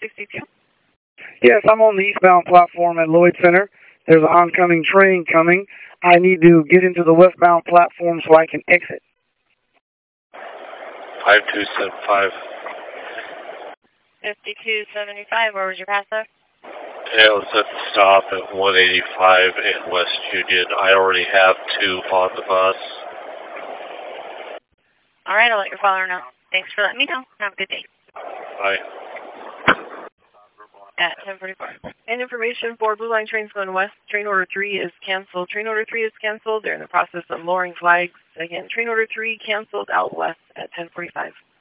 62. Yes, I'm on the eastbound platform at Lloyd Center. There's an oncoming train coming. I need to get into the westbound platform so I can exit. 5275. 5275, where was your pass though? Yeah, it was at the stop at 185 in West Union. I already have 2 on the bus. All right, I'll let your father know. Thanks for letting me know. Have a good day. Bye. At 10:44. And information for Blue Line trains going west. Train order 3 is canceled. Train order 3 is canceled. They're in the process of lowering flags. Again, train order 3 canceled out west at 10:45.